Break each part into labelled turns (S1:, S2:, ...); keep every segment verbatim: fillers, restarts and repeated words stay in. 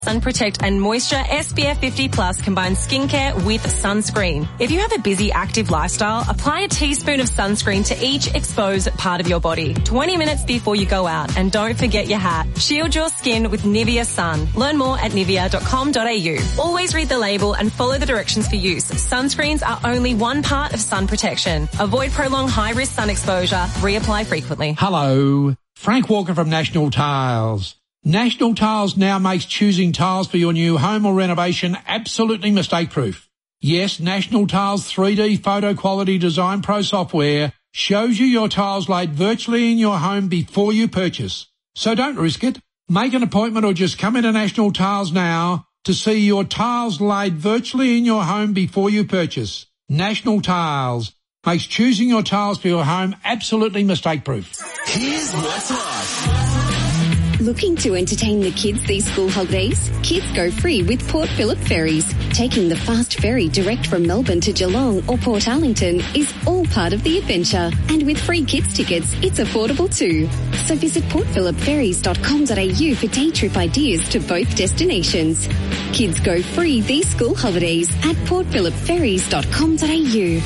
S1: Sun Protect and Moisture S P F fifty plus combines skincare with sunscreen. If you have a busy, active lifestyle, apply a teaspoon of sunscreen to each exposed part of your body twenty minutes before you go out. And don't forget your hat. Shield your skin with Nivea Sun. Learn more at nivea dot com dot a u. Always read the label and follow the directions for use. Sunscreens are only one part of sun protection. Avoid prolonged high-risk sun exposure. Reapply frequently.
S2: Hello, Frank Walker from National Tiles. National Tiles now makes choosing tiles for your new home or renovation absolutely mistake-proof. Yes, National Tiles three D Photo Quality Design Pro software shows you your tiles laid virtually in your home before you purchase. So don't risk it. Make an appointment or just come into National Tiles now to see your tiles laid virtually in your home before you purchase. National Tiles makes choosing your tiles for your home absolutely mistake-proof.
S3: Here's what's hot.
S4: Looking to entertain the kids these school holidays? Kids go free with Port Phillip Ferries. Taking the fast ferry direct from Melbourne to Geelong or Port Arlington is all part of the adventure. And with free kids tickets, it's affordable too. So visit port phillip ferries dot com dot a u for day trip ideas to both destinations. Kids go free these school holidays at port phillip ferries dot com dot a u.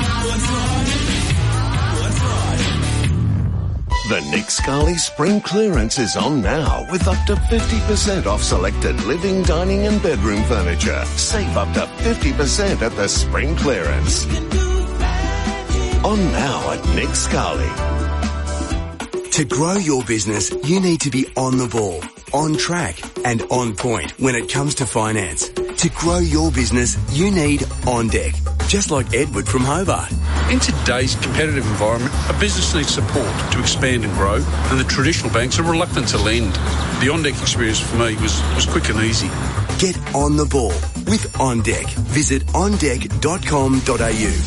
S3: The Nick Scali Spring Clearance is on now with up to fifty percent off selected living, dining and bedroom furniture. Save up to fifty percent at the Spring Clearance. On now at Nick Scali.
S5: To grow your business, you need to be on the ball, on track and on point when it comes to finance. To grow your business, you need On Deck, just like Edward from Hobart.
S6: In today's competitive environment, a business needs support to expand and grow, and the traditional banks are reluctant to lend. The On Deck experience for me was, was quick and easy.
S5: Get on the ball with On Deck. Visit on deck dot com dot a u.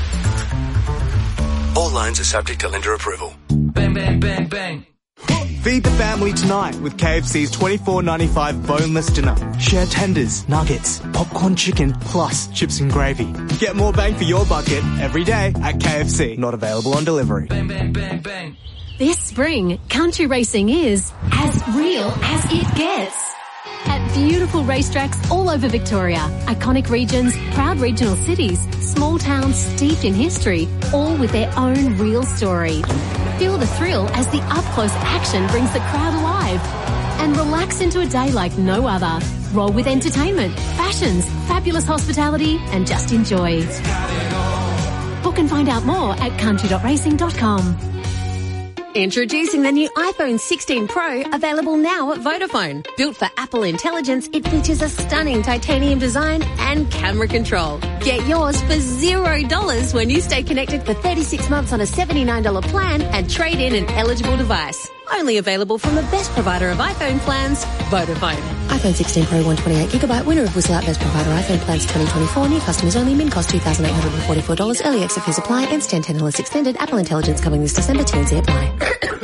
S5: All loans are subject to lender approval.
S7: Bang, bang, bang, bang.
S8: Feed the family tonight with K F C's twenty-four ninety-five boneless dinner. Share tenders, nuggets, popcorn chicken, plus chips and gravy. Get more bang for your bucket every day at K F C. Not available on delivery.
S7: Bang, bang, bang, bang.
S9: This spring, country racing is as real as it gets. At beautiful racetracks all over Victoria, iconic regions, proud regional cities, small towns steeped in history, all with their own real story. Feel the thrill as the up-close action brings the crowd alive. And relax into a day like no other. Roll with entertainment, fashions, fabulous hospitality, and just enjoy. Book and find out more at country dot racing dot com.
S10: Introducing the new iPhone sixteen Pro, available now at Vodafone. Built for Apple intelligence, it features a stunning titanium design and camera control. Get yours for zero dollars when you stay connected for thirty-six months on a seventy-nine dollars plan and trade in an eligible device. Only available from the best provider of iPhone plans, Vodafone.
S11: iPhone sixteen Pro one twenty-eight gigabyte, winner of Whistle Out Best Provider iPhone plans twenty twenty-four. New customers only. Min cost two thousand eight hundred forty-four dollars. Early exit fees apply. Ends ten ten list extended. Apple intelligence coming this December. T N C apply.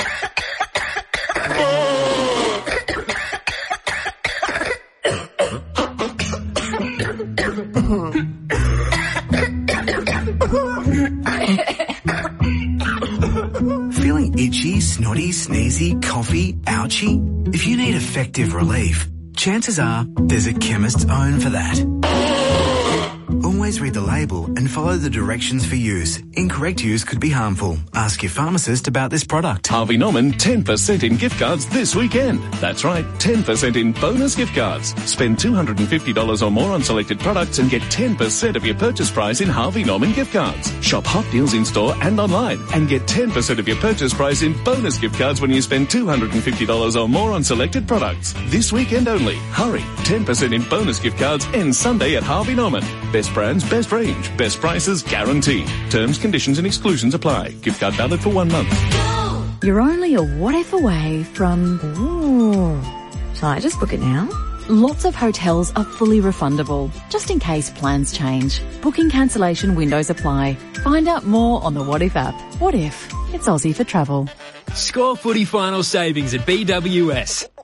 S5: Feeling itchy, snotty, sneezy, coughy, ouchy? If you need effective relief, chances are there's a chemist's own for that. Always read the label and follow the directions for use. Incorrect use could be harmful. Ask your pharmacist about this product.
S12: Harvey Norman, ten percent in gift cards this weekend. That's right, ten percent in bonus gift cards. Spend two hundred fifty dollars or more on selected products and get ten percent of your purchase price in Harvey Norman gift cards. Shop hot deals in store and online and get ten percent of your purchase price in bonus gift cards when you spend two hundred fifty dollars or more on selected products. This weekend only. Hurry, ten percent in bonus gift cards ends Sunday at Harvey Norman. Best brands, best range, best prices guaranteed. Terms, conditions and exclusions apply. Gift card valid for one month.
S13: You're only a what if away from... Ooh. Shall I just book it now? Lots of hotels are fully refundable, just in case plans change. Booking cancellation windows apply. Find out more on the What If app. What if? It's Aussie for travel.
S14: Score footy final savings at B W S.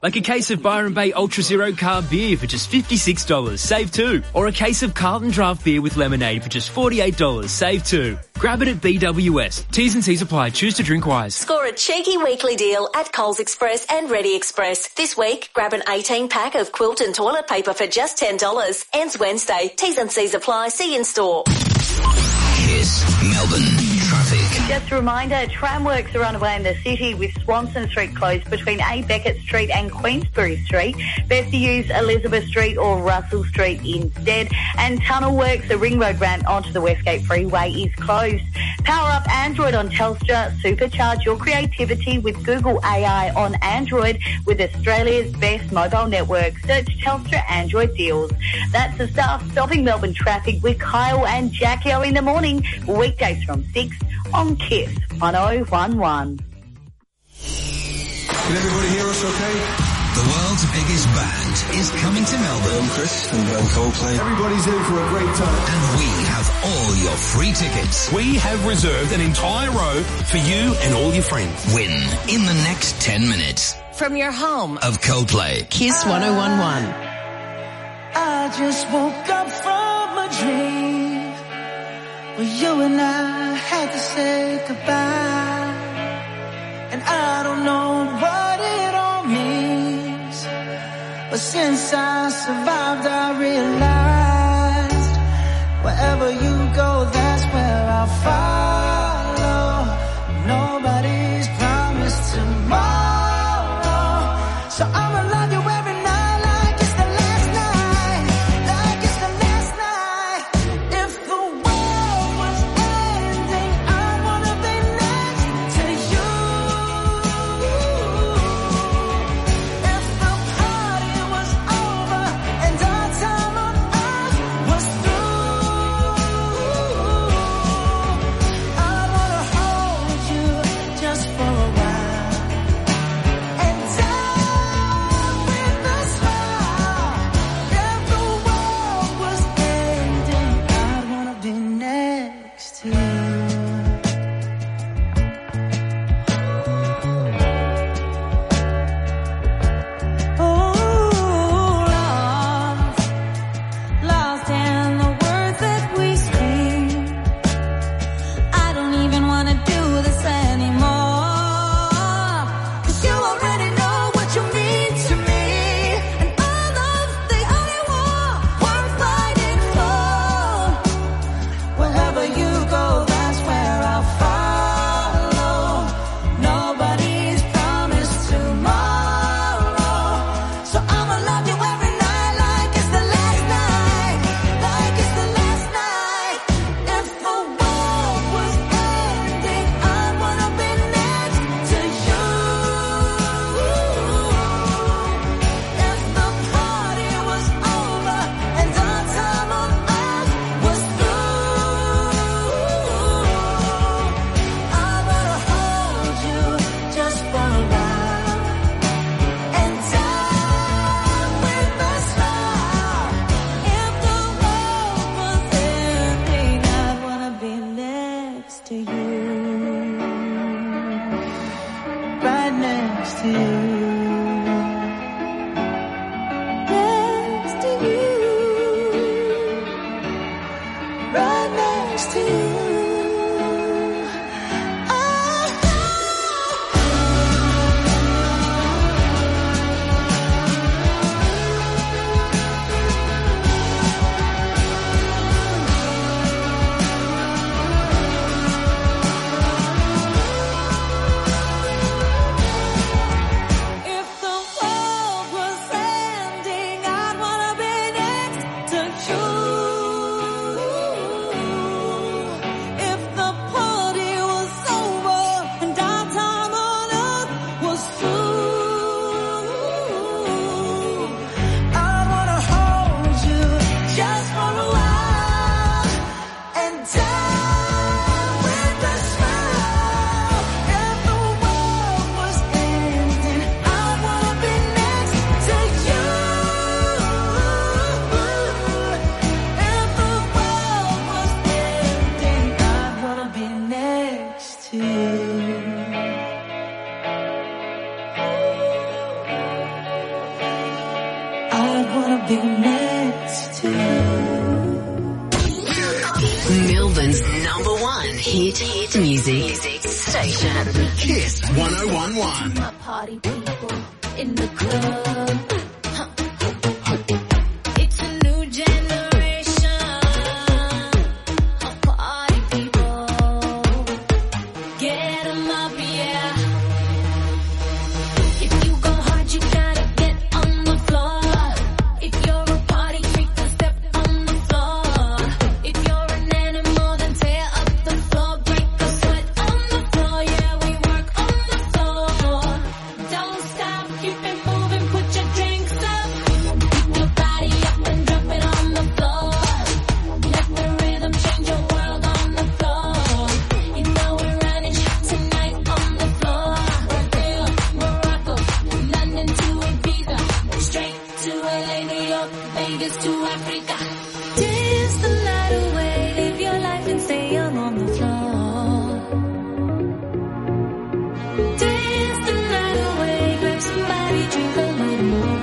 S14: Like a case of Byron Bay Ultra Zero Carb beer for just fifty-six dollars, save two. Or a case of Carlton Draft beer with lemonade for just forty-eight dollars, save two. Grab it at B W S. T's and C's apply. Choose to drink wise.
S15: Score a cheeky weekly deal at Coles Express and Ready Express. This week, grab an eighteen pack of Quilton toilet paper for just ten dollars. Ends Wednesday. T's and C's apply. See you in store.
S16: Kiss Melbourne traffic.
S17: Just a reminder, tram works are underway in the city with Swanson Street closed between A. Beckett Street and Queensbury Street. Best to use Elizabeth Street or Russell Street instead. And tunnel works, the Ring Road ramp onto the Westgate Freeway is closed. Power up Android on Telstra. Supercharge your creativity with Google A I on Android with Australia's best mobile network. Search Telstra Android deals. That's the stuff. Stopping Melbourne traffic with Kyle and Jackie O in the morning. Weekdays from six on Kiss one oh one one.
S18: Can everybody hear us okay?
S16: The world's biggest band is coming to Melbourne.
S18: I'm Chris from Band Coldplay. Everybody's in for a great time.
S16: And we have all your free tickets.
S19: We have reserved an entire row for you and all your friends.
S16: Win in the next ten minutes.
S15: From your home
S16: of Coldplay.
S15: Kiss one oh one one.
S20: I just woke up from a dream where you and I had to say goodbye. And I don't know what it all means, but since I survived I realized wherever you go, that's where I'll follow. Nobody's promised tomorrow, so I'ma love you every night like it's the last night, like it's the last night. If the world was ending, I wanna be next to you. If the party was over and our time on earth was through, I'd wanna be next to you.
S10: Melbourne's number one hit, hit music station.
S16: Kiss one oh one point one.
S20: My party people in the club. It's a new generation of party people. Get 'em up, yeah. If you go hard, you gotta get on the floor. If you're a party freak, then step on the floor. If you're an animal, then tear up the floor. Break a sweat on the floor, yeah, we work on the floor. Don't stop, keep it moving, put your drinks up. Pick your body up and drop it on the floor. Let the rhythm change your world on the floor. You know we're running shit tonight on the floor. Brazil, Morocco, London to Ibiza, straight to L A, New York, Vegas to Africa. Dance the night away, live your life and stay young on the floor. Dance the night away, grab somebody, drink a little more.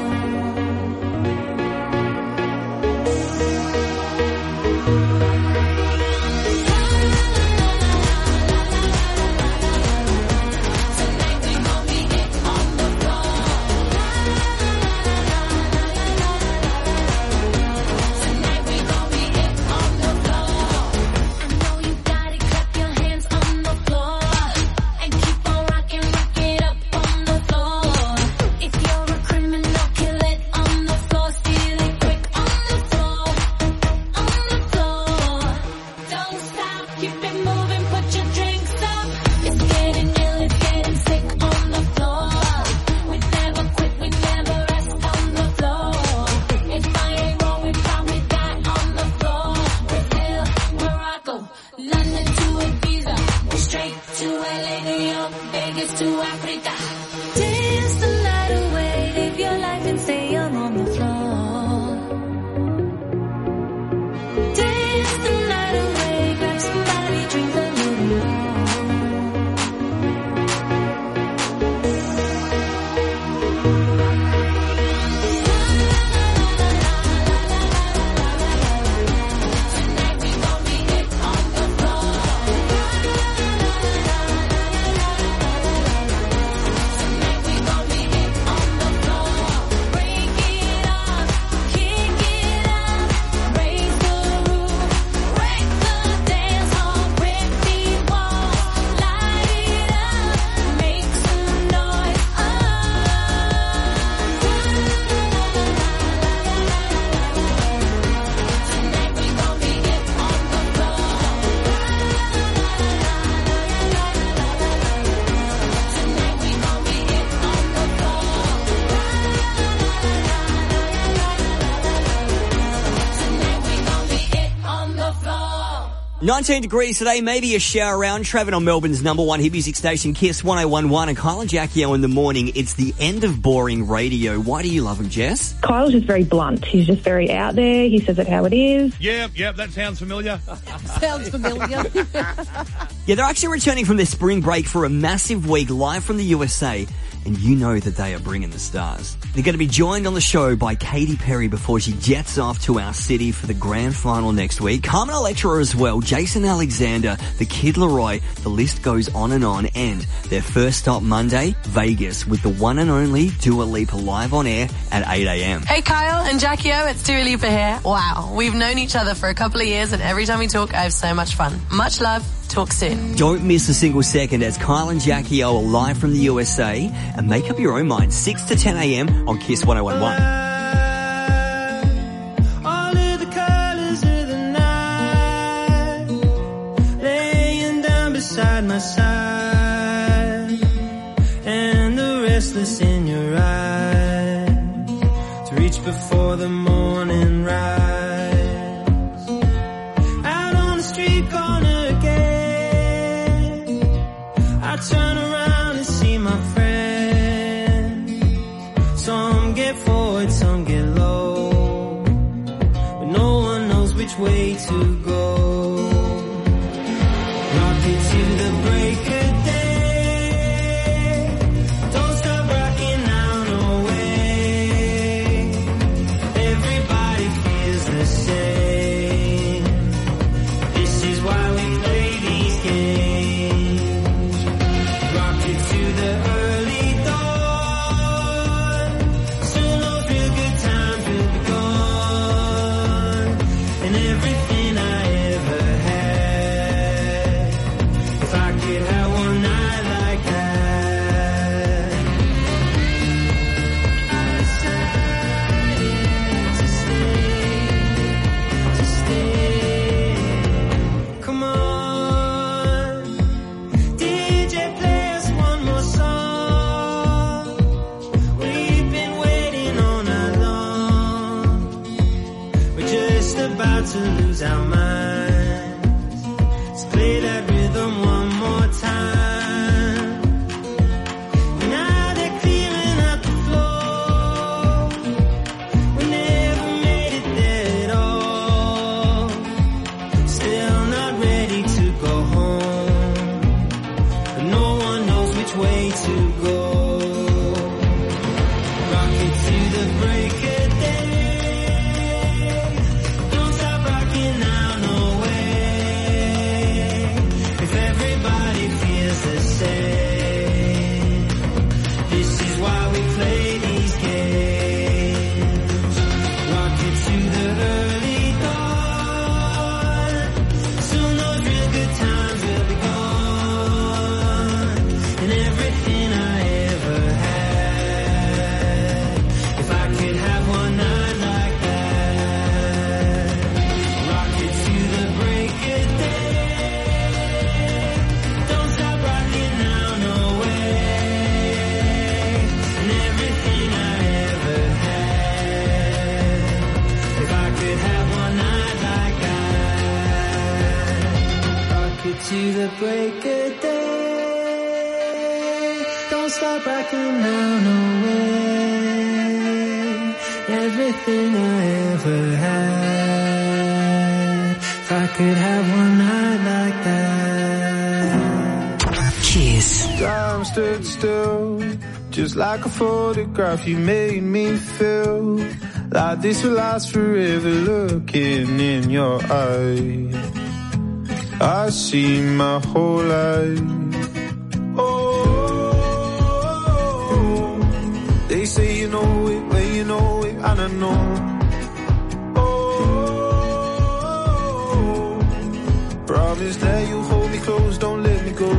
S20: Tonight we gon' be it on the floor. Tonight we gon' be it on the floor. I know you got it, clap your hands on the floor. And keep on rocking, rock it up on the floor. If you're a criminal, kill it on the floor. Steal it quick on the floor. On the floor. Don't stop, keep it moving, put your drinks up. It's getting ill, it's getting sick on the floor. We never quit, we never rest on the floor. If I ain't wrong, we probably die on the floor. Brazil, Morocco, London to Ibiza, straight to L A, New York, Vegas to Africa. Dance the night away, live your life and stay young on the floor. Dance the night away, grab somebody, drink a little more. Tonight we gon' be it on the floor. Tonight we gon' be it on the floor. Break it up, kick it up, raise the roof, break the dance hall, break these walls, light it up, make some noise. Tonight we gon' be it on the floor. Tonight we gon' be it on the floor. Tonight we gon' be it on the floor.
S21: nineteen degrees today, maybe a shower around. Travelling on Melbourne's number one hit music station, Kiss one oh one point one, and Kyle and Jackie O in the morning. It's the end of boring radio. Why do you love him, Jess?
S22: Kyle's just very blunt. He's just very out there. He says it how it is.
S23: Yep, yep, that sounds familiar.
S24: Sounds familiar.
S21: Yeah, they're actually returning from their spring break for a massive week live from the U S A, and you know that they are bringing the stars. They're going to be joined on the show by Katy Perry before she jets off to our city for the grand final next week. Carmen Electra as well, Jason Alexander, the Kid Laroi, the list goes on and on. And their first stop Monday, Vegas, with the one and only Dua Lipa live on air at eight a.m.
S25: Hey Kyle and Jackie O, it's Dua Lipa here. Wow, we've known each other for a couple of years and every time we talk I have so much fun. Much love, talk soon.
S21: Don't miss a single second as Kyle and Jackie O are live from the U S A, and make up your own mind, six to ten a.m. on Kiss one oh one point one.
S20: All of the colors of the night, laying down beside my side, and the restless in your eyes, to reach before the morning rise. Out on the street corner again, I turn around and see my friends. Some get forward, some get low, but no one knows which way to go. Rock it to the break of day, don't stop rocking out away. about to lose our minds. Let's play that rhythm one more time. Now they're clearing up the floor. We never made it there at all. Still not ready to go home, but no one knows which way to go. Rocket to the break of day. Don't stop rocking now, no way. If everybody feels the same, this is why we play these games. Rocket to the early dawn. Soon those real good times will be gone, and everything I ever had. If I could have one night like that. Rocket to the break of day. Don't stop rocking now, no way. And everything I ever had. If I could have one night like that. Rocket to the break of day. Don't stop rocking now, no way. Everything I ever had. If I could have one night like that.
S1: Kiss.
S2: Time stood still, just like a photograph. You made me feel like this will last forever. Looking in your eyes, I see my whole life. Oh, they say you know it, well you know it, and I know. Oh, promise that you'll hold me close, don't let me go.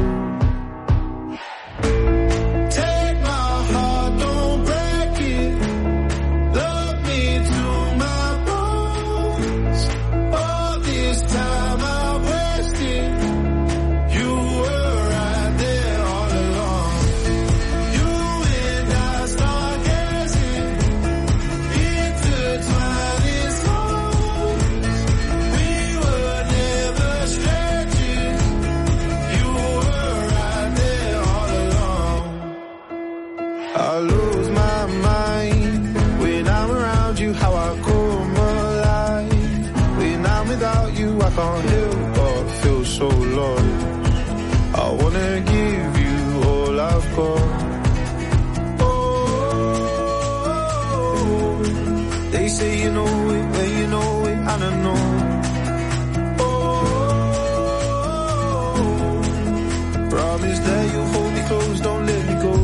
S2: Take my heart, don't break it. Love me to my bones. All this time I wasted, you were right there all along. You and I stargazing, intertwined in songs. We were never strangers. You were right there all along. I lose my mind when I'm around you, how I come alive. When I'm without you, I can't help but feel so lost. I wanna give you all I've got. Oh, they say you know it, well you know it, and I know. Oh, promise that you'll hold me close, don't let me go.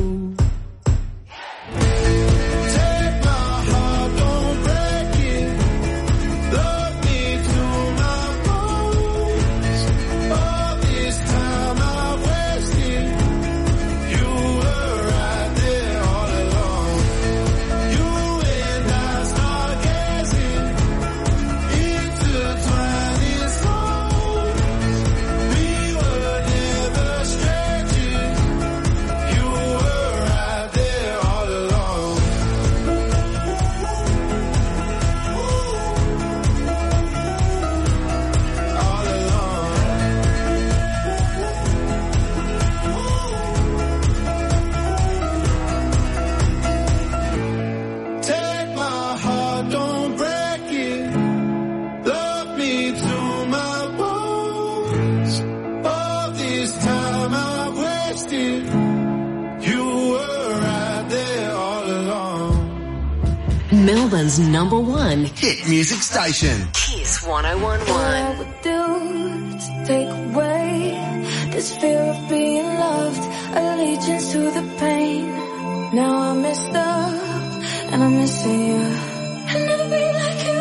S2: Take my heart, don't break it. Love me to my bones. All this time I wasted, you were right there all along. You and I stargazing, intertwined in songs. We were never strangers. You were right there all along. All along. Take my heart, don't break it. Love me to my bones. All this time I wasted, you were right there all along.
S1: Melbourne's number one
S16: Hit music station.
S1: Kiss one oh one
S3: What
S1: one.
S3: I would do to take away this fear of being loved, allegiance to the pain. Now I'm messed up and I'm missing you. I'll never be like you.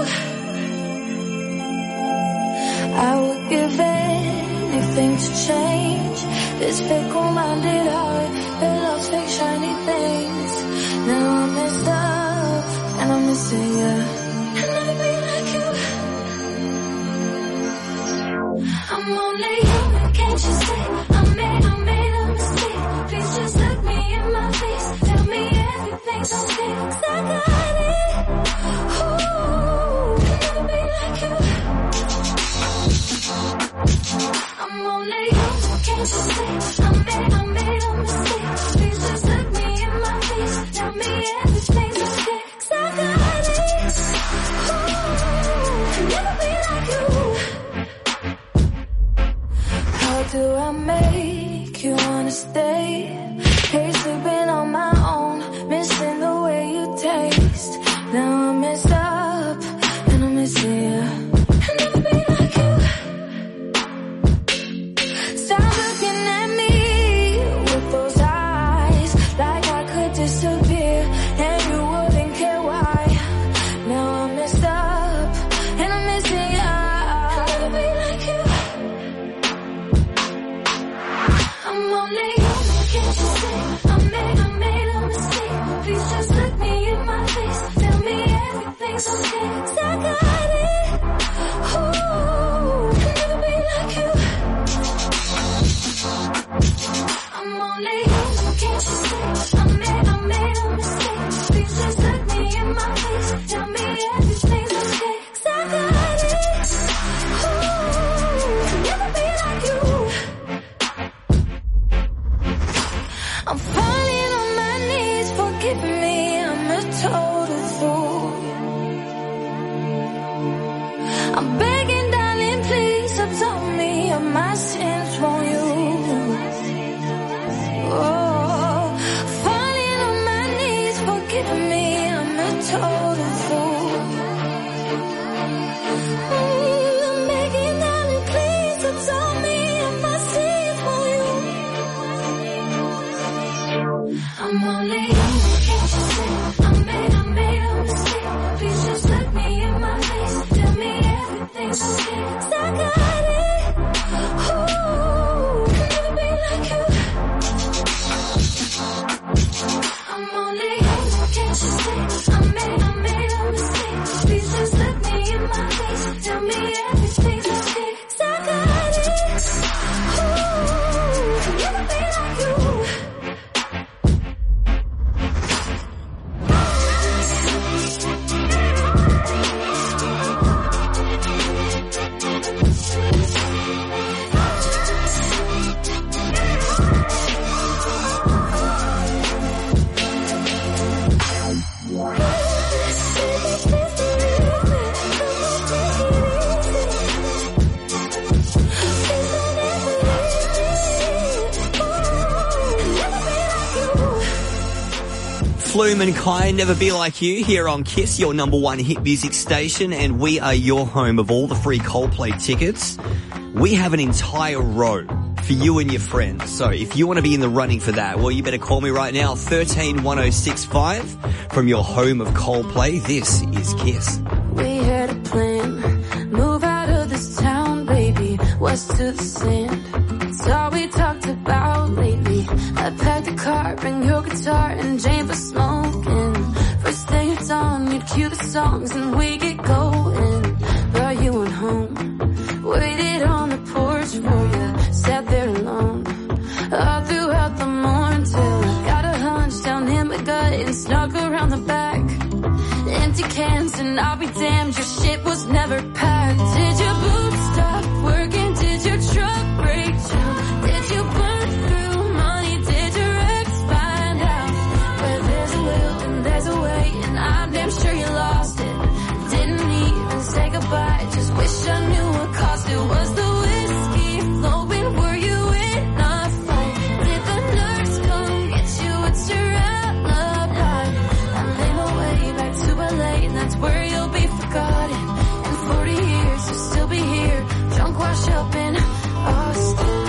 S3: I would give anything to change this fickle-minded heart that loves fake shiny things. Now I'm messed up and I'm missing you. I'll never be like you. I'm only human, can't you see? I made, I made a mistake. Please just look me in my face. Tell me everything's okay, 'cause I got it. Ooh, I'll never be like you. scared, 'cause I got it. Ooh, can never be like you. I'm only human, can't you see? I made, I made a mistake. Please just look me in my face. Tell me everything's okay, 'cause I got it. Ooh, can never be like you. I'm falling on my knees, forgive me, I'm a total fool. I'm begging, darling, please absolve me of my sins, won't you? Oh, falling on my knees, forgive me, I'm a total fool. Mm, I'm begging, darling, please absolve me of my sins, won't you? I'm only human, can't you see? I made, I made a mistake. Please just look me in my face. Tell me everything's okay, 'cause I got it. Ooh, can never be like you. I'm only human, can't you see? I made, I made a mistake. Please just look me in my face. Tell me everything's okay, 'cause I got it. Ooh, can never be like you.
S21: Flume and Kai, Never Be Like You, here on Kiss, your number one hit music station, and we are your home of all the free Coldplay tickets. We have an entire row for you and your friends. So if you want to be in the running for that, well, you better call me right now, thirteen one oh six five, from your home of Coldplay. This is Kiss.
S3: We had a plan, move out of this town, baby, west to the sand. It's all we talked about lately. I packed the car, bring your guitar, and Jane for smoking. First thing it's on, you'd cue the songs, and we get going. Brought you on home, waited on the porch for you, sat there alone, all throughout the morning till I got a hunch down in my gut and snuck around the back. Empty cans, and I'll be damned, your shit was never packed. Did your boots stop working? Did your truck break down? Did you burn through money? Did your ex find out? Where there's a will and there's a way, and I'm damn sure you lost it. Didn't even say goodbye, just wish I knew what cost it. Was the whiskey flowing? Were you in a fight? Did the nurse come get you? It's your alibi. I made my way back to L A, and that's where you'll be forgotten. In forty years, you'll still be here, drunk, washed up in Austin.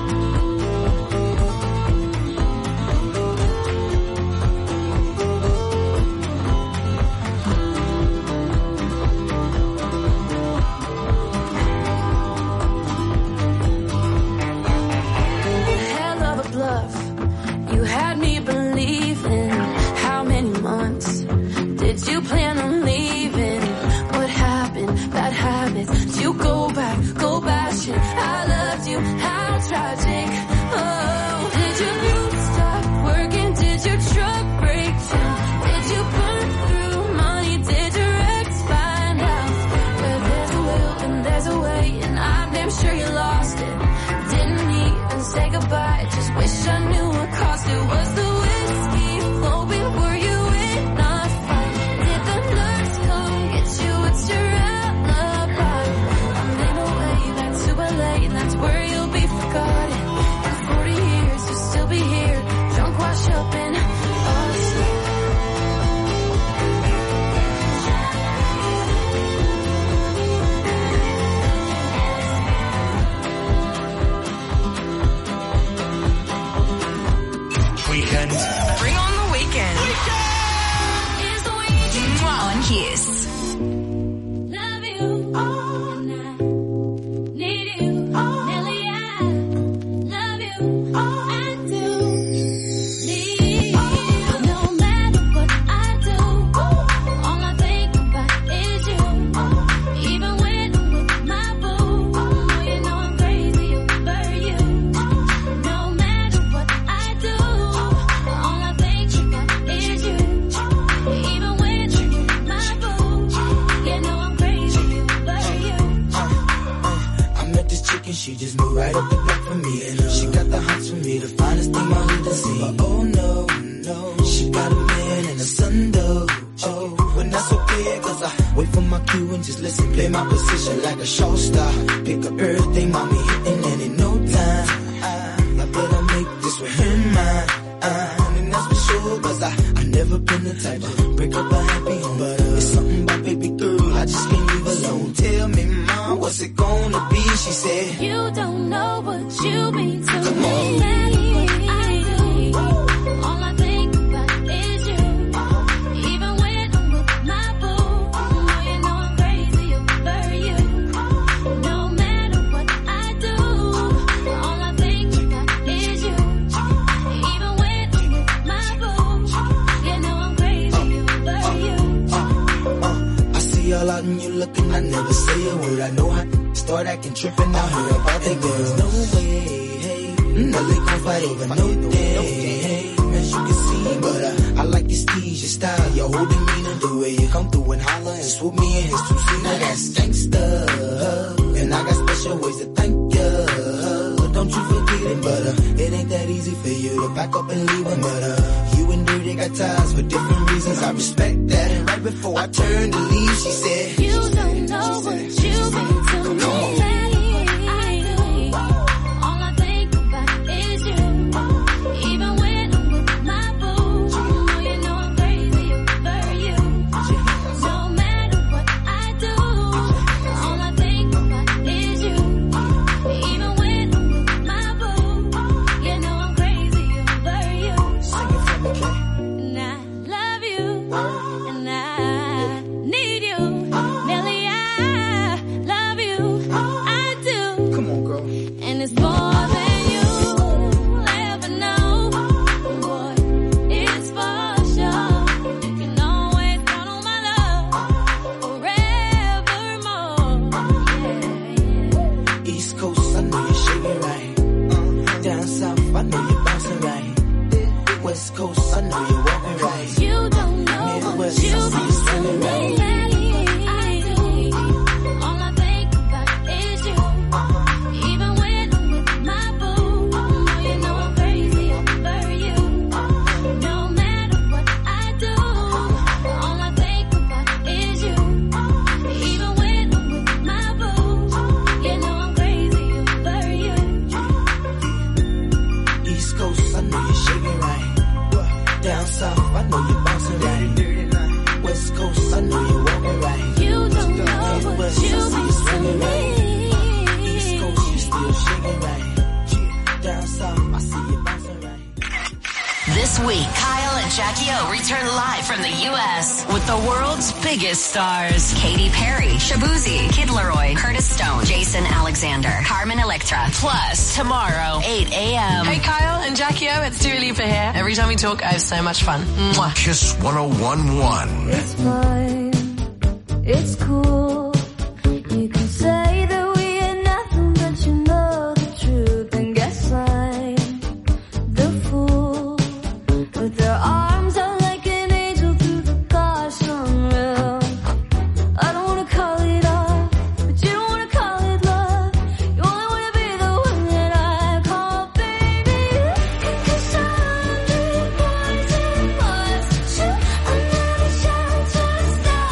S3: Hell of a bluff, you had me believing. How many months did you plan on leaving? What happened? Bad habits. Did you go back, go bashing? I loved you, how tragic. Oh, did your boots stop working? Did your truck break down? Did you burn through money? Did your ex find out? Where there's a will and there's a way, and I'm damn sure you lost it. Didn't even say goodbye, just wish I knew what cost it. Was the whiskey flowing? Were you in a fight? Did the nurse come get you? It's your alibi. I made my way back to L A, and that's where you'll be forgotten. In forty years, you'll still be here, drunk, washed up in Austin.
S4: Weekend.
S6: Bring on the weekend. On Kiss.
S3: Love you, oh, and I need you, oh, Nelly, I love you, oh, I do need you. No matter what I do, all I think about is
S20: right up the block for me. She got the hots for me, the finest thing my hood has seen. But oh no, no, she got a man and a son though. Oh, when that's okay, cause I wait for my cue and just listen, play my position like a show star. Pick up everything, mommy hitting, and in no time, I, I better make this with her mine. Uh, and that's for sure, cause I, I never been the type to break up a happy home. But uh, it's something about baby girl, I just can't leave alone. Tell me, mom, what's it gonna be? She said,
S3: you don't know what you mean to
S20: Come
S3: me.
S20: on. Out and you looking, I never say a word. I know I start acting tripping out here about that girl. There's no way, hey, no they gon' fight over no day, hey, as you can see. But uh, I like your steez, your style, your whole demeanor, the way you come through and holler and swoop me in his two seat. I got gangsta, and I got special ways to thank ya. Don't you forget it, but uh, it ain't that easy for you to back up and leave him. But uh, you and Dirty got ties for different reasons. I respect that. And right before I turned to leave, she said,
S3: you don't know what you mean to me.
S6: Stars Katy Perry, Shabuzi, Kid Laroi, Curtis Stone, Jason Alexander, Carmen Electra. Plus, tomorrow, eight a.m.
S25: Hey Kyle and Jackie O, it's Dua Lipa here. Every time we talk, I have so much fun. Mwah.
S16: Kiss one oh one point one.
S3: It's fine. It's cool. You can say that we ain't nothing, but you know the truth. And guess I'm the fool with their arms out like an angel through the gosh unreal. I don't wanna call it love, but you don't wanna call it love. You only wanna be the one that I call baby. Cause I'm the poison was you. I never shall just stop.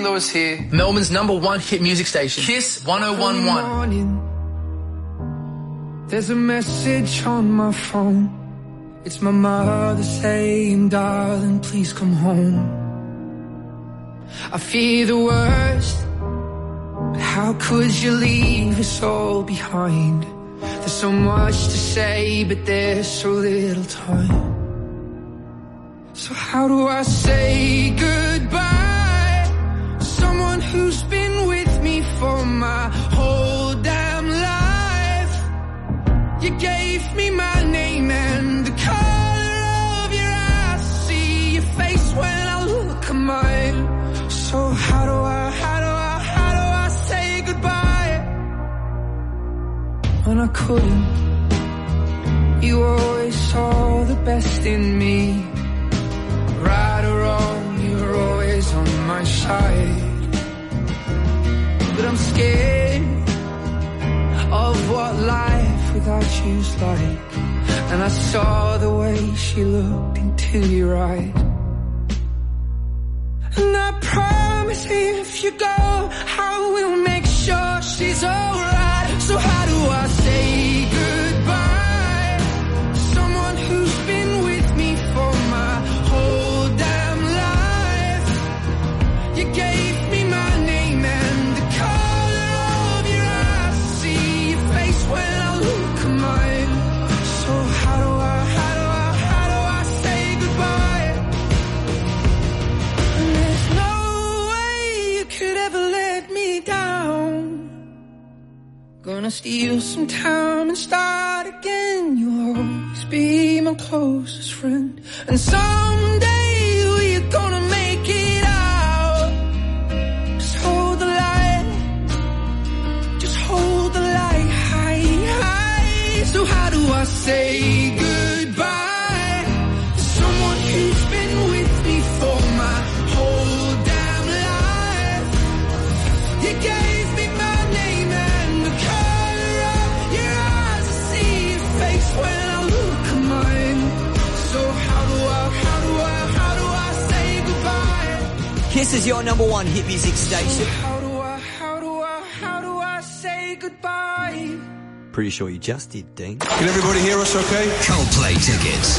S4: Lewis here, Melbourne's number one hit music station, Kiss one oh one point one.
S7: Morning, there's a message on my phone. It's my mother saying, darling, please come home. I fear the worst, but how could you leave us all behind? There's so much to say, but there's so little time. So how do I say goodbye to someone who's been with me for my whole damn life? You gave me my name and the color of your eyes. See your face when I look at mine. So how do I, how do I, how do I say goodbye when I couldn't? You always saw the best in me. Right or wrong, you're always on my side. But I'm scared of what life without you's like. And I saw the way she looked into your eyes. And I promise if you go, I will make sure she's alright. So how do I say goodbye to someone who's been with me for my whole damn life? You gave me my name and the color of your eyes. See your face when I look at mine. So how do I, how do I, how do I say goodbye? And there's no way you could ever let me down. Gonna steal some time and start again. You'll always be my closest friend. And someday we're gonna make it out. Just hold the light. Just hold the light high, high. So how do I say goodbye to someone who's been with me for my whole damn life? You gave me my name and the color of your eyes. I see your face when I look at mine. So how do I, how do I, how do I say goodbye?
S21: Kiss is your number one hit music station.
S7: How do I, how do I, how do I say goodbye?
S21: Pretty sure you just did, Dean.
S18: Can everybody hear us okay?
S16: Coldplay tickets.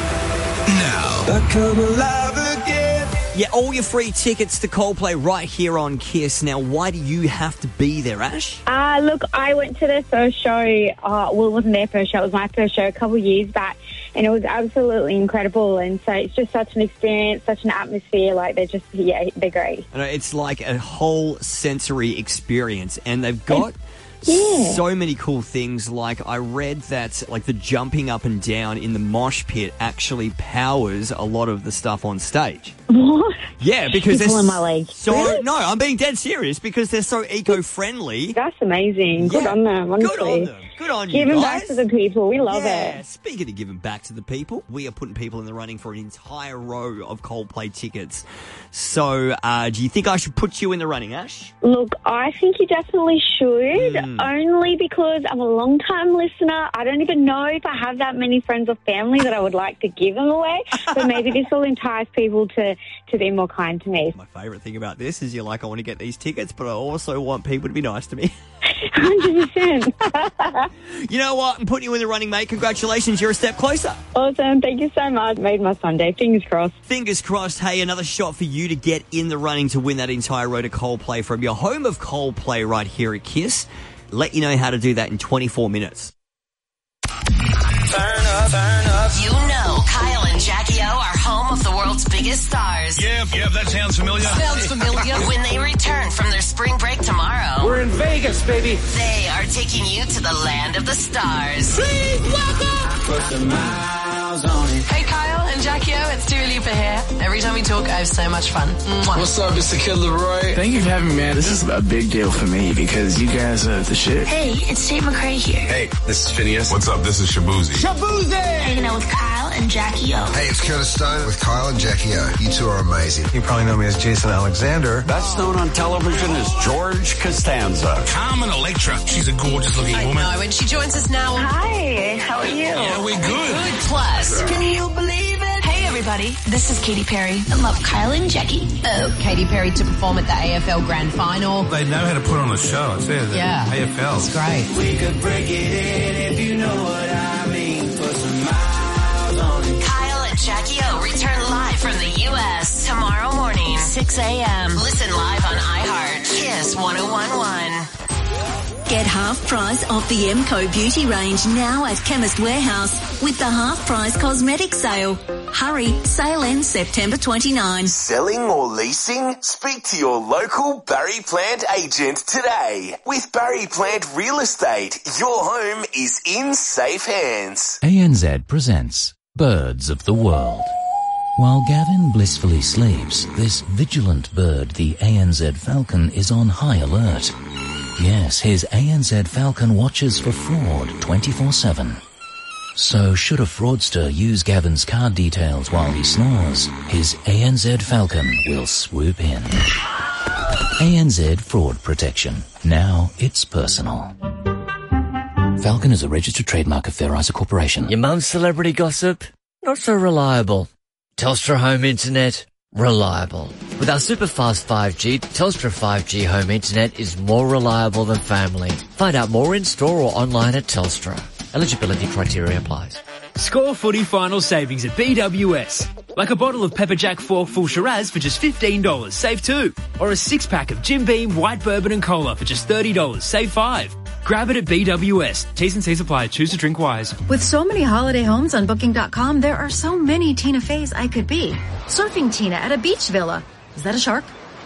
S16: Now.
S18: I come alive again.
S21: Yeah, all your free tickets to Coldplay right here on Kiss. Now, why do you have to be there, Ash?
S22: Uh, look, I went to their first show. Uh, well, it wasn't their first show. It was my first show a couple of years back. And it was absolutely incredible. And so it's just such an experience, such an atmosphere. Like, they're just, yeah, they're great.
S21: I know, it's like a whole sensory experience. And they've got...
S22: Yeah.
S21: So many cool things. Like, I read that like the jumping up and down in the mosh pit actually powers a lot of the stuff on stage.
S22: What?
S21: Yeah, because
S22: You're
S21: they're
S22: pulling my leg.
S21: so no, I'm being dead serious because they're so eco-friendly.
S22: That's amazing. Good
S21: Yeah.
S22: on them, honestly.
S21: Good on them. Good on you
S22: Giving
S21: guys.
S22: back to the people. We love
S21: yeah.
S22: it.
S21: Speaking of giving back to the people, we are putting people in the running for an entire row of Coldplay tickets. So, uh, do you think I should put you in the running, Ash?
S22: Look, I think you definitely should,
S21: Mm.
S22: only because I'm a long-time listener. I don't even know if I have that many friends or family that I would like to give them away, but maybe this will entice people to, to be more kind to me.
S21: My favourite thing about this is you're like, I want to get these tickets, but I also want people to be nice to me.
S22: one hundred percent.
S21: You know what? I'm putting you in the running, mate. Congratulations. You're a step closer.
S22: Awesome. Thank you so much. Made my Sunday. Fingers crossed.
S21: Fingers crossed. Hey, another shot for you to get in the running to win that entire row to Coldplay from your home of Coldplay right here at Kiss. Let you know how to do that in twenty-four minutes.
S6: Turn up, turn up. You know Kyle and Jackie O are home of the world's biggest stars.
S23: Yep, yep, that sounds familiar.
S6: Sounds familiar. When they return from their spring break tomorrow,
S7: We're in Vegas, baby.
S6: they are taking you to the land of the stars.
S7: Please welcome.
S2: Put the miles on it.
S25: Hey Kyle and Jackie O, it's Dua Lipa here. Every time we talk, I have so much fun. Mwah.
S4: What's up, Mister Kid Leroy?
S8: Thank you for having me, man. This is a big deal for me because you guys are the shit.
S9: Hey, it's Tate McRae here.
S24: Hey, this is Phineas. What's up? This is Shabuzi.
S7: Shabuzi!
S9: Hanging out with Kyle and Jackie O.
S26: Hey, it's Curtis Stone with Kyle and Jackie O. You two are amazing.
S18: You probably know me as Jason Alexander.
S27: Best known on television as George Costanza.
S19: Carmen Electra. She's a gorgeous looking
S25: I
S19: woman.
S25: know, and she joins us now.
S9: Hi, how are you?
S19: Yeah, we're good.
S6: Plus,
S9: Can you believe it?
S25: Hey everybody.
S9: everybody. This is Katy Perry. I love Kyle and Jackie.
S5: Oh, Katy Perry to perform at the A F L Grand Final.
S24: They know how to put on a show. It's there.
S5: Yeah.
S24: A F L.
S5: It's great.
S2: We could break it in if you know what I mean. Put some miles on it.
S6: Kyle and Jackie O return live from the U S tomorrow morning, six a.m. Listen live on iHeart. Kiss one oh one one.
S11: Get half price off the Emco beauty range now at Chemist Warehouse with the half price cosmetic sale. Hurry, sale ends September twenty-ninth.
S12: Selling or leasing? Speak to your local Barry Plant agent today. With Barry Plant Real Estate, your home is in safe hands.
S13: A N Z presents Birds of the World. While Gavin blissfully sleeps, this vigilant bird, the A N Z falcon, is on high alert. Yes, his A N Z falcon watches for fraud twenty-four seven. So should a fraudster use Gavin's card details while he snores, his A N Z falcon will swoop in. A N Z Fraud Protection. Now it's personal. Falcon is a registered trademark of Fair Isa Corporation.
S14: Your mum's celebrity gossip? Not so reliable. Telstra Home Internet? Reliable. With our super fast five G, Telstra five G Home Internet is more reliable than family. Find out more in store or online at Telstra. Eligibility criteria applies.
S15: Score footy final savings at B W S. Like a bottle of Pepper Jack Fork Full Shiraz for just fifteen dollars, save two. Or a six-pack of Jim Beam White Bourbon and Cola for just thirty dollars, save five. Grab it at B W S. T's and C's apply. Choose to drink wise.
S17: With so many holiday homes on Booking dot com, there are so many Tina Feys I could be. Surfing Tina at a beach villa. Is that a shark?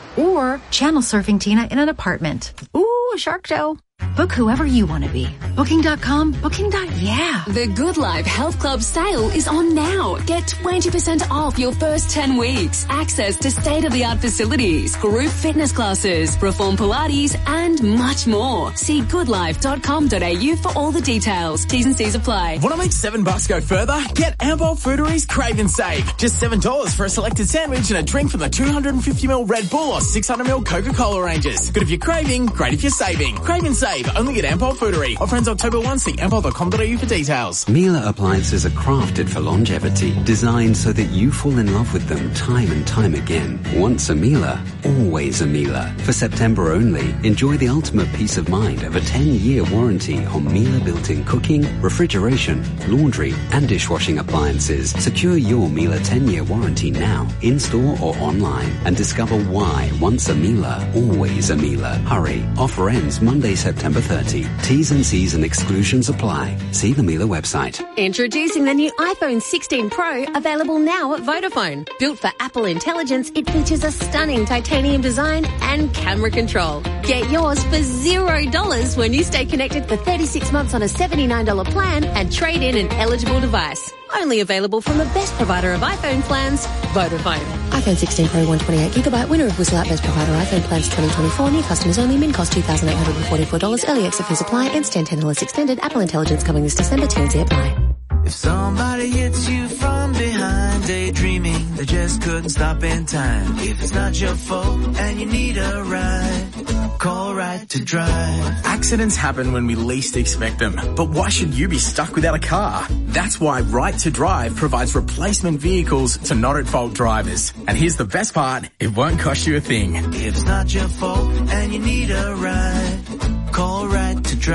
S17: Or channel surfing Tina in an apartment. Ooh, a shark dough. Book whoever you want to be. Booking dot com, Booking. Yeah.
S28: The Good Life Health Club sale is on now. Get twenty percent off your first ten weeks. Access to state-of-the-art facilities, group fitness classes, Reform Pilates, and much more. See good life dot com dot a u for all the details. T's and C's apply.
S29: Want to make seven bucks go further? Get Ampol Foodery's Crave and Save. Just seven dollars for a selected sandwich and a drink from the two hundred fifty milliliter Red Bull or six hundred milliliter Coca-Cola ranges. Good if you're craving, great if you're saving. Crave and Save, only at Ampol Foodery. Offer ends October first. See ampol dot com dot a u for details.
S30: Miele appliances are crafted for longevity, designed so that you fall in love with them time and time again. Once a Miele, always a Miele. For September only, enjoy the ultimate peace of mind of a ten-year warranty on Miele built-in cooking, refrigeration, laundry and dishwashing appliances. Secure your Miele ten-year warranty now, in-store or online, and discover why once a Miele, always a Miele. Hurry. Offer ends Monday, September thirtieth. T's and C's and exclusions apply. See the Miele website.
S10: Introducing the new iPhone sixteen Pro, available now at Vodafone. Built for Apple Intelligence, it features a stunning titanium design and camera control. Get yours for zero dollars when you stay connected for thirty-six months on a seventy-nine dollars plan and trade in an eligible device. Only available from the best provider of iPhone plans, Vodafone.
S31: iPhone sixteen Pro one twenty-eight gigabyte, winner of Whistle Out Best Provider iPhone plans twenty twenty-four, new customers only, min cost two thousand eight hundred forty-four dollars, early exit fees apply, ends ten ten dollars extended, Apple Intelligence coming this December, T N C apply.
S2: If somebody hits you from behind, daydreaming, they just couldn't stop in time. If it's not your fault and you need a ride, call Right to Drive.
S29: Accidents happen when we least expect them, but why should you be stuck without a car? That's why Right to Drive provides replacement vehicles to not-at-fault drivers. And here's the best part, it won't cost you a thing.
S2: If it's not your fault and you need a ride, call Right to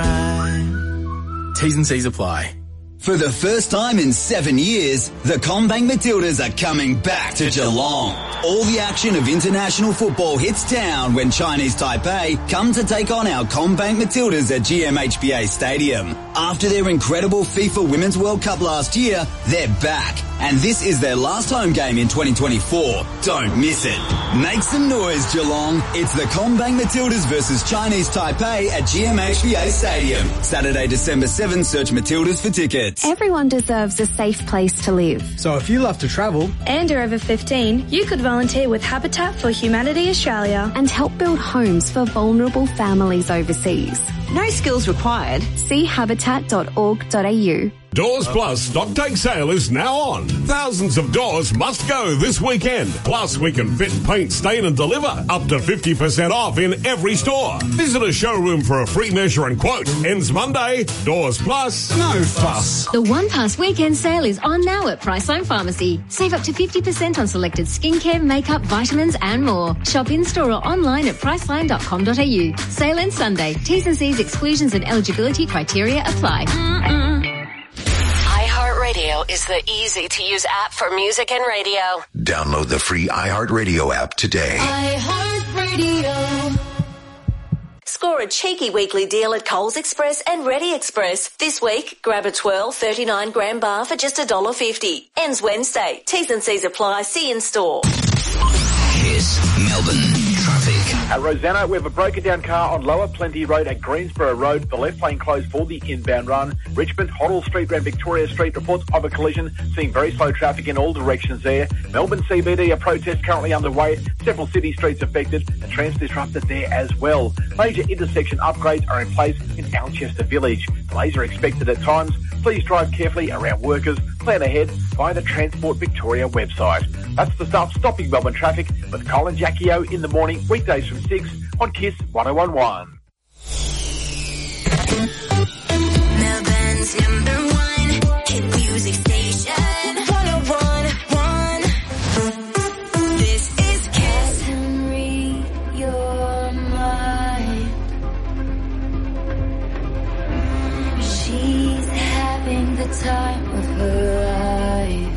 S2: Drive.
S29: T's and C's apply.
S16: For the first time in seven years, the CommBank Matildas are coming back to Geelong. All the action of international football hits town when Chinese Taipei come to take on our CommBank Matildas at G M H B A Stadium. After their incredible FIFA Women's World Cup last year, they're back. And this is their last home game in twenty twenty-four. Don't miss it. Make some noise, Geelong. It's the CommBank Matildas versus Chinese Taipei at G M H B A Stadium. Saturday, December seventh, search Matildas for tickets.
S32: Everyone deserves a safe place to live.
S33: So if you love to travel
S32: and are over fifteen, you could volunteer with Habitat for Humanity Australia and help build homes for vulnerable families overseas. No skills required. See habitat dot org dot a u.
S1: Doors Plus stock take sale is now on. Thousands of doors must go this weekend. Plus, we can fit, paint, stain and deliver up to fifty percent off in every store. Visit a showroom for a free measure and quote. Ends Monday. Doors Plus, no fuss.
S28: The One Pass weekend sale is on now at Priceline Pharmacy. Save up to fifty percent on selected skincare, makeup, vitamins and more. Shop in-store or online at priceline dot com dot a u. Sale ends Sunday. T's and C's, exclusions and eligibility criteria apply.
S6: Mm-mm. iHeartRadio is the easy-to-use app for music and radio.
S3: Download the free iHeartRadio app today.
S11: iHeartRadio. Score a cheeky weekly deal at Coles Express and Ready Express. This week, grab a twelve thirty-nine gram bar for just one dollar fifty. Ends Wednesday. T's and C's apply. See in store.
S16: Kiss Melbourne traffic.
S4: At Rosanna, we have a broken down car on Lower Plenty Road at Greensboro Road. The left lane closed for the inbound run. Richmond, Hoddle Street and Victoria Street reports of a collision. Seeing very slow traffic in all directions there. Melbourne C B D, a protest currently underway. Several city streets affected and trains disrupted there as well. Major intersection upgrades are in place in Alchester Village. Delays are expected at times. Please drive carefully around workers. Plan ahead via the Transport Victoria website. That's the stuff stopping Melbourne traffic with Colin Jackie O in the morning, weekdays from six on Kiss one oh one one.
S11: Melbourne's number one hit music station. one oh one one. This is Kiss. I can read your mind. She's having the time of her life.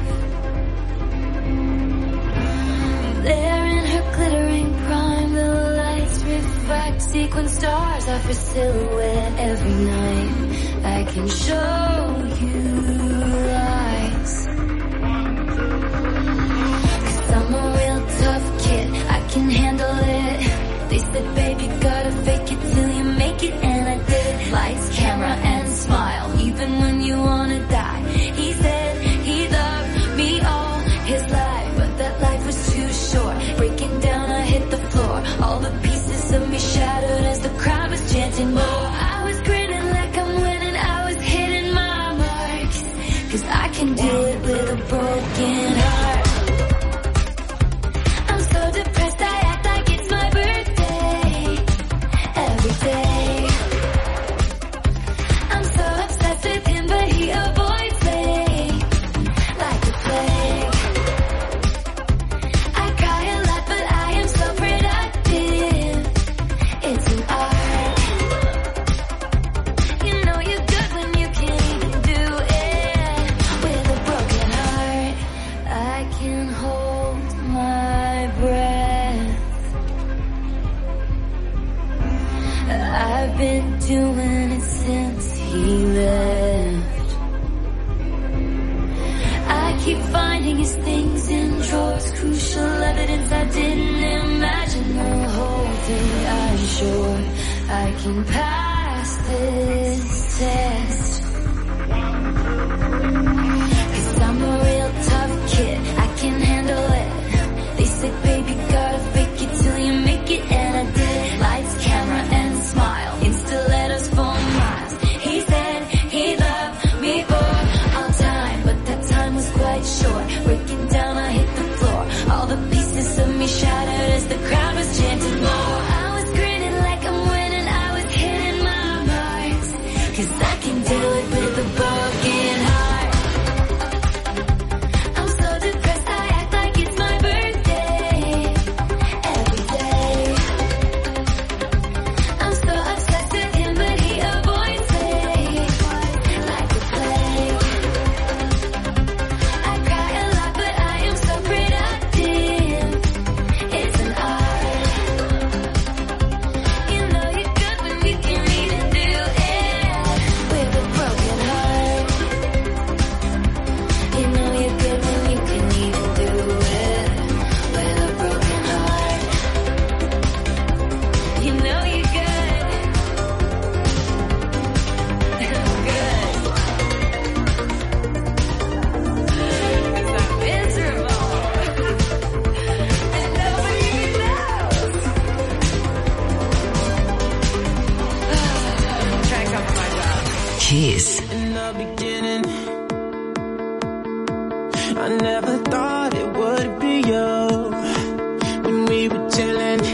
S11: There in her glittering prime, the lights refract sequin stars off her silhouette every night. I can show you lights. Cause I'm a real tough kid, I can handle it. They said, baby, gotta fake it till you make it, and I did. Lights, camera, and smile, even when you wanna die. He said he loved me all his life, but that life was too short. Breaking down, I hit the floor. All the pieces of me shattered as the crowd was chanting more. I was grinning like I'm winning, I was hitting my marks. Cause I can do it with a broken heart. I'm so depressed, I act like it's my birthday. Every day I'm so obsessed with him, but he avoids me like the plague. I cry a lot, but I am so productive. It's an art. You know you're good when you can't even do it. With a broken heart, I can hold my breath. I've been doing it since he left. I keep finding his things in drawers, crucial evidence I didn't imagine the whole day. I'm sure I can pass this test. Cause I'm a real tough kid, I can handle it. They said, baby, gotta fake it till you make it, and I did. Lights, camera, and smile, insta letters for miles. He said he loved me for all time, but that time was quite short. Breaking down, I hit the floor. All the pieces of me shattered as the crowd was chanting more. I was grinning like I'm winning, I was hitting my marks. Cause I can do it with a broken heart. I'm so depressed, I act like it's my birthday. Every day I'm so obsessed with him, but he avoids me like the plague. I cry a lot, but I am so productive. It's an art. You know you're good when you can even do it.
S6: Kiss.
S2: In the beginning, I never thought it would be you. When we were chilling,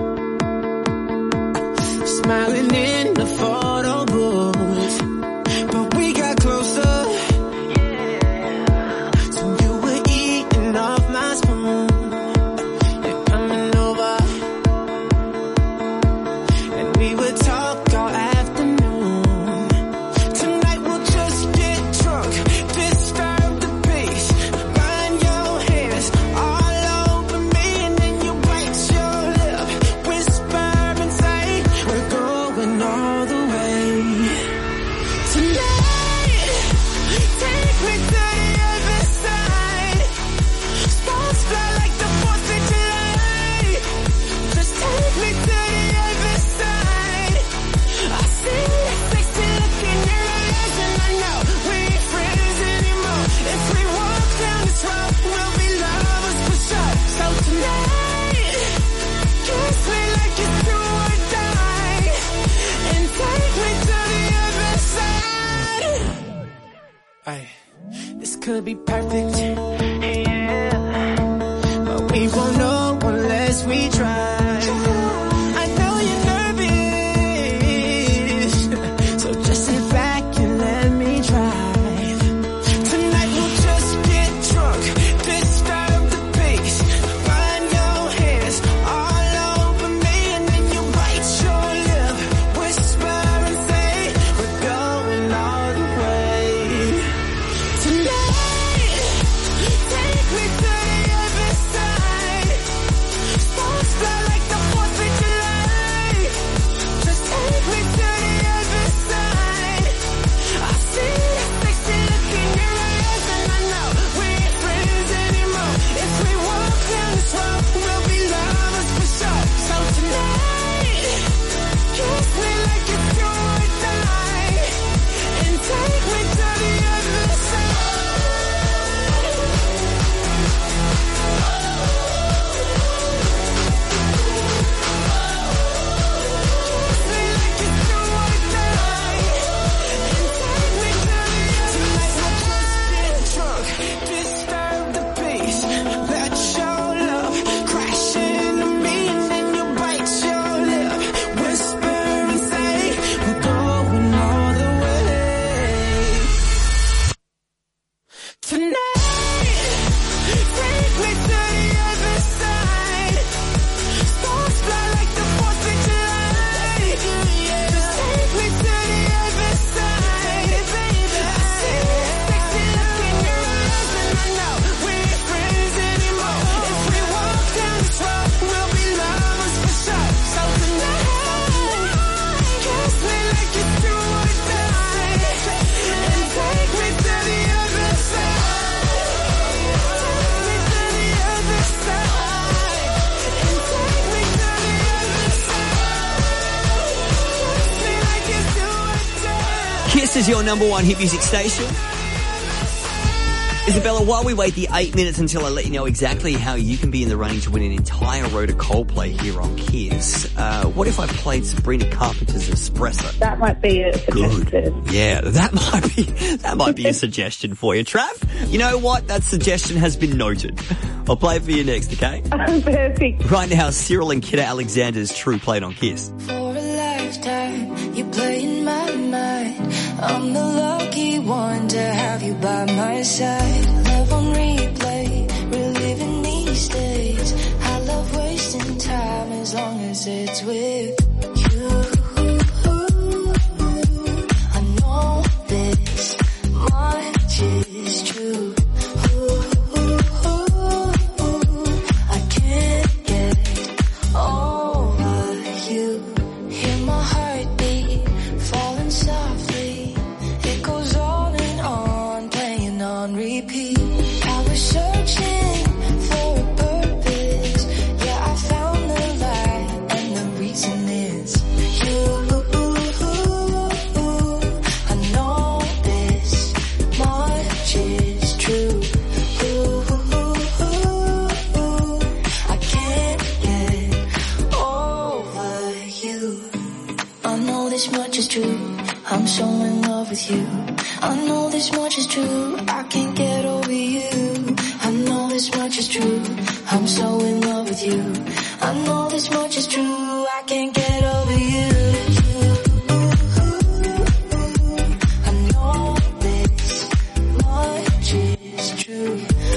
S2: smiling in the photo booth, but we got closer. So you were eating off my spoon. You're coming over, and we would talk all afternoon. Tonight we'll just get drunk, disturb the peace, find your hands all over me, and then you bite your lip, whisper and say we're going all the way. Tonight, take me to the other side. Sparks fly like the fourth of July. Just take me to the other side. I see that sexy look in your eyes, and I know we ain't friends anymore. If we walk down this road, we'll be lovers for sure. So tonight, kiss me like it's do or die, and take me to the other side. Ay, this could be perfect, yeah, but we won't know unless we try. I know you're nervous, so just sit back and let me drive. Tonight we'll just get drunk, disturb the peace, find your hands all over me, and then you bite your lip, whisper and say we're going all the way. Tonight, take me to the other side. Sparks fly like the fourth of July. Just take me to the other side. I see that sexy look in your eyes, and I know we ain't friends anymore. If we walk down this road, we'll be lovers for sure. So tonight, kiss me like it's do or die, and take me to the other side. Kiss me like it's do or die, and take me to the other side. Tonight we'll just get drunk, disturb the peace, let your love crash into me, and then you bite your lip, whisper and say we're going all the way. Tonight, take me to the other side. Sparks fly like the fourth of July. Just take me to the other side, baby. I see that sexy look in your eyes, and I know we ain't friends anymore. If we walk down this road, we'll be lovers for sure. So tonight, kiss me like it's do or die, and take me to the other side. Take me to the other side, and take me to the other side. Kiss me like it's do or die.
S7: Kiss is your number one hit music station. Isabella, while we wait the eight minutes until I let you know exactly how you can be in the running to win an entire road of Coldplay here on Kiss, uh, what if I played Sabrina Carpenter's Espresso?
S8: That might be a suggestion.
S7: Yeah, that might be that might be a suggestion for you. Trav, you know what? That suggestion has been noted. I'll play it for you next, okay?
S8: Perfect.
S7: Right now, Cyril and Kidda Alexander's True played on Kiss.
S11: For a lifetime, you play in my mind. I'm the lucky one to have you by my side. Love on replay, reliving these days. I love wasting time as long as it's with you. I know this much is true. I can't get over you. Hear my heartbeat falling softly. It goes on and on, playing on repeat. I was searching for a purpose. Yeah, I found the light, and the reason is you. I know this much is true. I can't get over you. I know this much is true. I'm so in love with you. I know this much is true, I can't get over you. I know this much is true, I'm so in love with you. I know this much is true, I can't get over you. I know this much is true.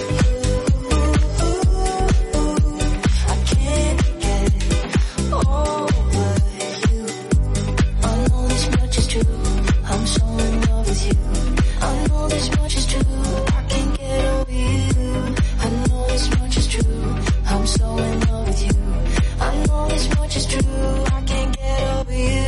S11: I can't get over you. I know this much is true, I'm so in love with you. I know this much is true, I can't get over you. I know this much is true, I'm so in love with you. I know this much is true, I can't get over you.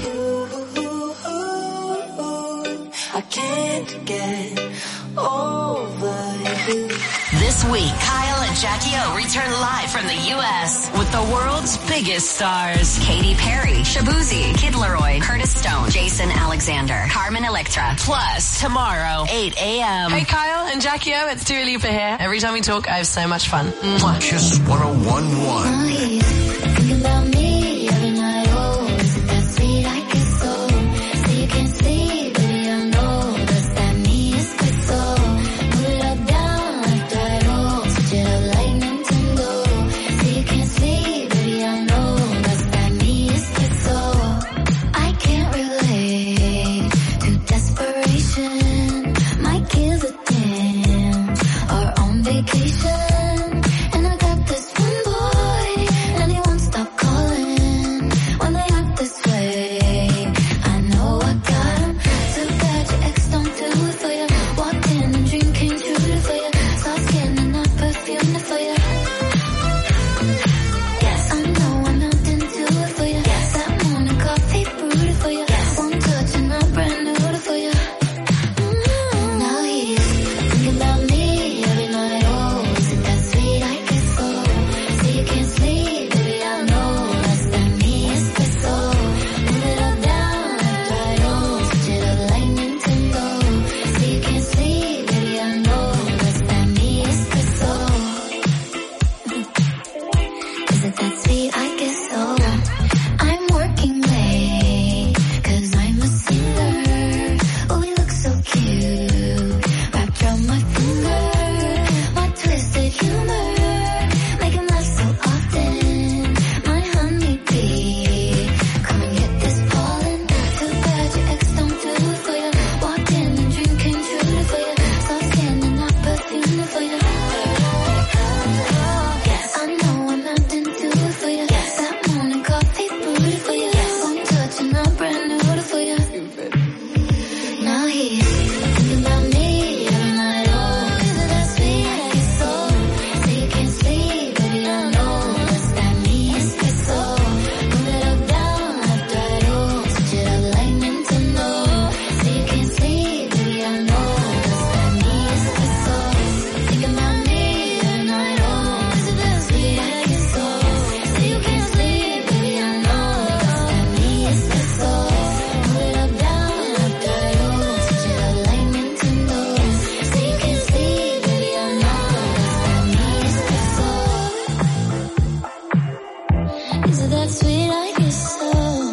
S11: I can't get over you.
S6: This week, Kyle and Jackie O return live from the U S with the world's biggest stars. Katy Perry, Shabuzi, Kid Laroi, Curtis Stone, Jason Alexander, Carmen Electra. Plus, tomorrow, eight a.m.
S5: Hey Kyle and Jackie O, it's Dua Lipa here. Every time we talk, I have so much fun. Mwah.
S3: Kiss one oh one point one.
S11: Oh, he's thinking about me every night. Oh, is it that sweet I get so? So you can't sleep, baby, I know. Does that mean it's good so? Move it up, down, left, right, oh. Switch it up like Nintendo. So you can't sleep, baby, I know. Does that mean it's good so? I can't relate to desperation. My kids are damn are on vacation. And I got this one boy, and he won't stop calling when they act this way. I know I got him. Too bad your ex don't do it for you. Walked in and dream came true for you. Soft skin and not perfume for you. Yes, I know I'm not into it for you. Yes, that morning coffee brewed for you. Yes, one touch and I'm brand new for you. Mm, now he's thinking about me every night. Oh, is it that sweet I get so? So you can't sleep, baby, I know. Does that mean it's good so? Move it up, down, left, right, oh. Switch it up like Nintendo. So you can't sleep, baby, I know. Does that mean it's good so? Is it that sweet I get so? I'm working late, cause I'm a singer. Oh, we look so cute, wrapped around my finger. My twisted humor, make him laugh so often. My honeybee, come and get this pollen. Too bad your ex don't do it for you. Walked in and dream came true for you. Soft skin and not perfume for you. Yes, I know I'm not into it for you. Yes, that morning coffee brewed for you. Yes, one touch and I'm brand new for you. Now he's thinking about me every night. Oh, is it that sweet I get so? So you can't sleep, baby, I know. Does that mean it's good so? Move it up, down, left, right, oh. Switch it up like Nintendo. So you can't sleep, baby, I know. Does that mean it's good so? Thinking about me every night. Oh, is it that sweet I get so? So you can't sleep, baby, I know. Does that mean it's good so? Move it up, down, left, right, oh. Switch it up like Nintendo. So you can't sleep, baby, I know. Does that mean it's good so? Is it that sweet I get so?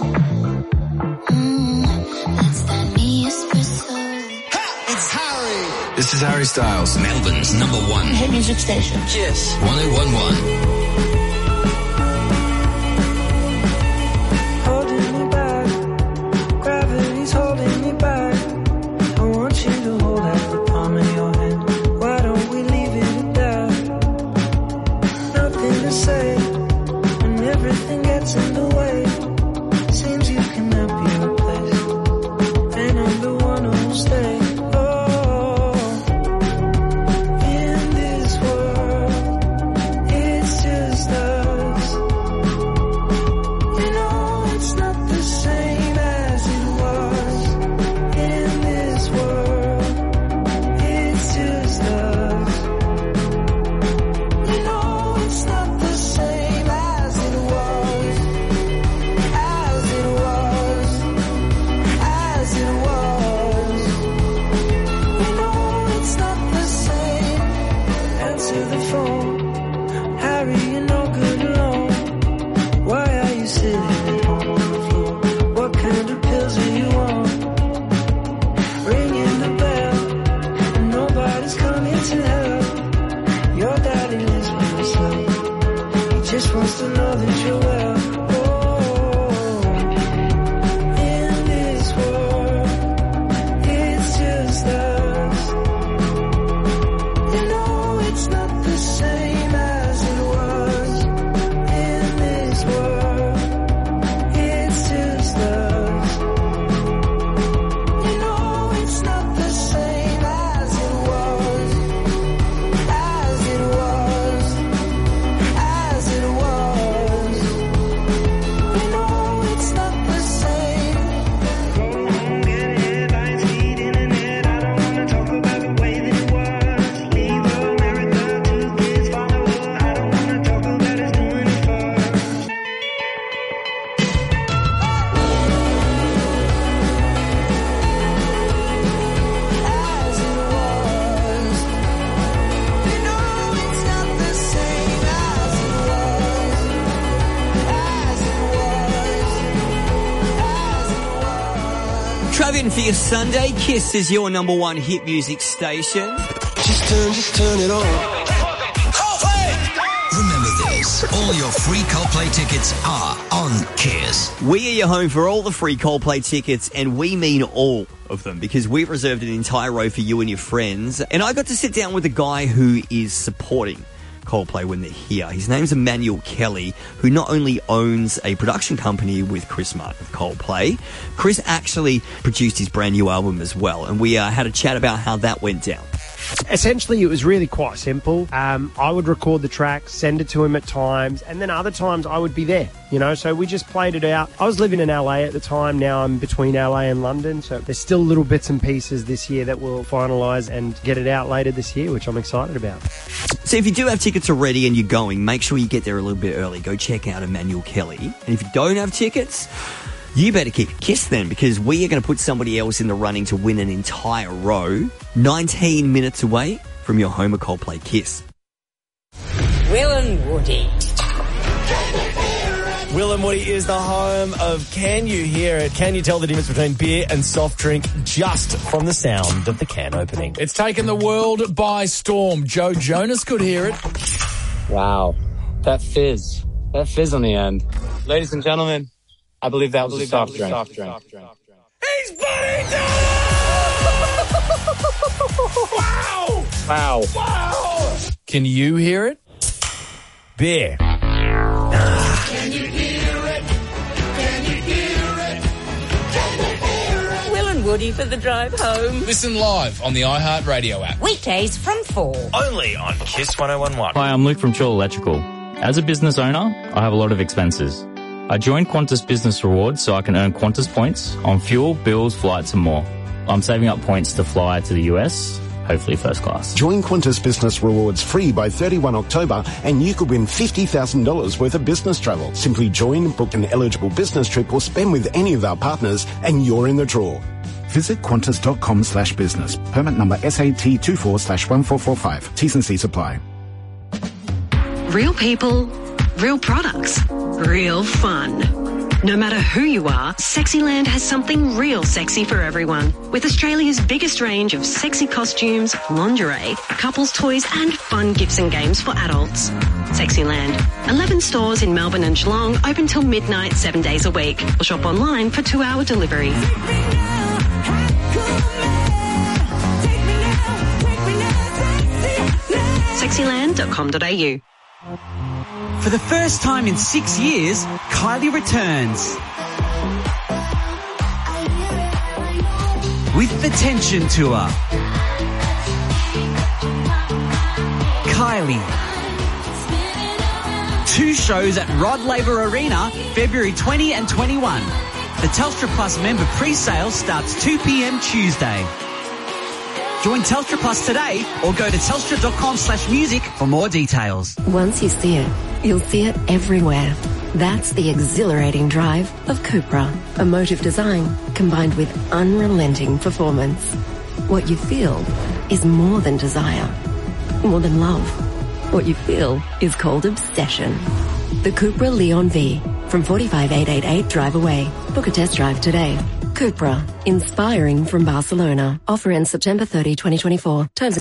S11: Mm, that's that me espresso.
S9: It's Harry. This is Harry Styles, Melbourne's number one
S11: Hit music station.
S9: Kiss one oh one point one.
S2: Holding me back, gravity's holding me back. I want you to hold out the palm of your hand. Why don't we leave it at that? Nothing to say when everything gets in the way. Seems you cannot be replaced, and I'm the one who'll stay. Oh, in this world, it's just supposed to know that you're well. In this world, it's just us. You know it's not the same as it was. In this world, it's just us. You know it's not the same as it was. As it was. As it was. You know it's not the same. Go home, get headlines, feed internet. I don't wanna talk about the way that it was. Leave America, two kids follow her. I don't wanna talk about us doing it first. As it was. You know it's not the same as it was. As it was. As it was.
S7: Travian for your Sunday. Kiss is your number one hit music station.
S2: Just turn, just turn it on.
S9: Remember this, all your free Coldplay tickets are on Kiss.
S7: We are your home for all the free Coldplay tickets, and we mean all of them, because we've reserved an entire row for you and your friends. And I got to sit down with a guy who is supporting Coldplay when they're here. His name's Emmanuel Kelly, who not only owns a production company with Chris Martin of Coldplay, Chris actually produced his brand new album as well. And we uh, had a chat about how that went down.
S12: Essentially, it was really quite simple. Um, I would record the track, send it to him at times, and then other times I would be there, you know, so we just played it out. I was living in L A at the time. Now I'm between L A and London, so there's still little bits and pieces this year that we'll finalise and get it out later this year, which I'm excited about.
S7: So if you do have tickets already and you're going, make sure you get there a little bit early. Go check out Emmanuel Kelly. And if you don't have tickets, you better keep it Kiss then, because we are going to put somebody else in the running to win an entire row, nineteen minutes away from your home of Coldplay Kiss.
S13: Will and Woody.
S18: Will and Woody is the home of Can You Hear It? Can you tell the difference between beer and soft drink just from the sound of the can opening?
S19: It's taken the world by storm. Joe Jonas could hear it.
S20: Wow. That fizz. That fizz on the end. Ladies and gentlemen, I believe that was a soft drink. Soft drink.
S19: He's Buddy Wow!
S18: Wow.
S19: Wow! Can you hear it?
S18: Beer.
S2: Can you hear it? Can you hear it? Can you hear it?
S13: Will and Woody for the drive home.
S19: Listen live on the iHeartRadio app.
S13: Weekdays from four.
S18: Only on Kiss one oh one one.
S21: Hi, I'm Luke from Chul Electrical. As a business owner, I have a lot of expenses. I joined Qantas Business Rewards so I can earn Qantas points on fuel, bills, flights and more. I'm saving up points to fly to the U S, hopefully first class.
S22: Join Qantas Business Rewards free by thirty-first of October and you could win fifty thousand dollars worth of business travel. Simply join, book an eligible business trip or spend with any of our partners and you're in the draw.
S23: Visit qantas.com slash business. Permit number S A T two four slash one four four five. T's and C's apply.
S24: Real people, real products, real fun. No matter who you are, Sexyland has something real sexy for everyone. With Australia's biggest range of sexy costumes, lingerie, couples toys and fun gifts and games for adults. Sexyland. eleven stores in Melbourne and Geelong, open till midnight, seven days a week. Or shop online for two-hour delivery. sexyland dot com dot a u.
S25: For the first time in six years, Kylie returns. With the Tension Tour. Kylie. Two shows at Rod Laver Arena, February twentieth and twenty-first. The Telstra Plus member pre-sale starts two p.m. Tuesday. Join Telstra Plus today or go to telstra.com slash music for more details.
S31: Once you see it, you'll see it everywhere. That's the exhilarating drive of Cupra. Emotive design combined with unrelenting performance. What you feel is more than desire, more than love. What you feel is called obsession. The Cupra Leon V from four five eight eight eight Drive Away. Book a test drive today. Cupra, inspiring from Barcelona. Offer ends September thirtieth, twenty twenty-four. Terms